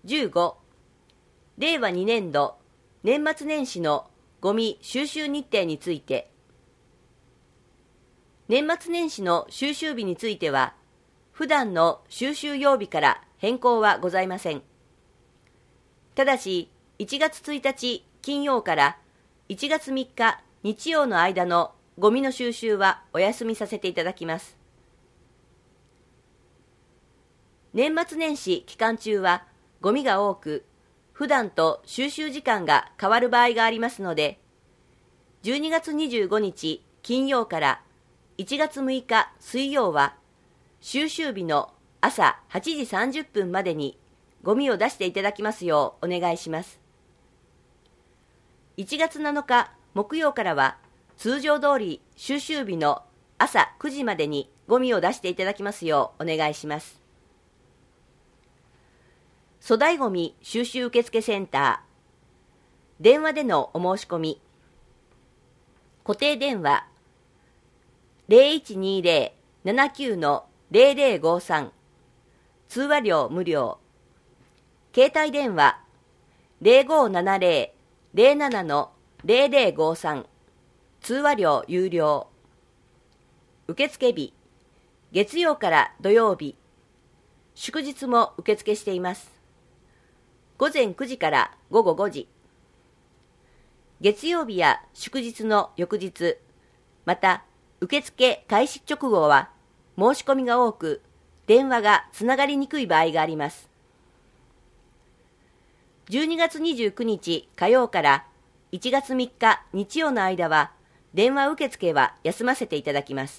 15、令和2年度年末年始のゴミ収集日程について。年末年始の収集日については、普段の収集曜日から変更はございません。ただし、1月1日金曜から1月3日日曜の間のゴミの収集はお休みさせていただきます。年末年始期間中はゴミが多く、普段と収集時間が変わる場合がありますので、12月25日金曜から1月6日水曜は、収集日の朝8時30分までにゴミを出していただきますようお願いします。1月7日木曜からは、通常通り収集日の朝9時までにゴミを出していただきますようお願いします。粗大ゴミ収集受付センター、電話でのお申し込み。固定電話 0120-79-0053、通話料無料。携帯電話 0570-07-0053、通話料有料。受付日、月曜から土曜日、祝日も受付しています。午前9時から午後5時。月曜日や祝日の翌日、また受付開始直後は申し込みが多く、電話がつながりにくい場合があります。12月29日火曜から1月3日日曜の間は、電話受付は休ませていただきます。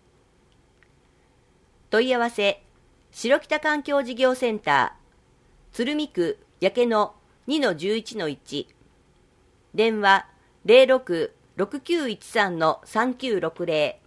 問い合わせ、白北環境事業センター、鶴見区焼け野 2-11-1、電話 06-6913-3960、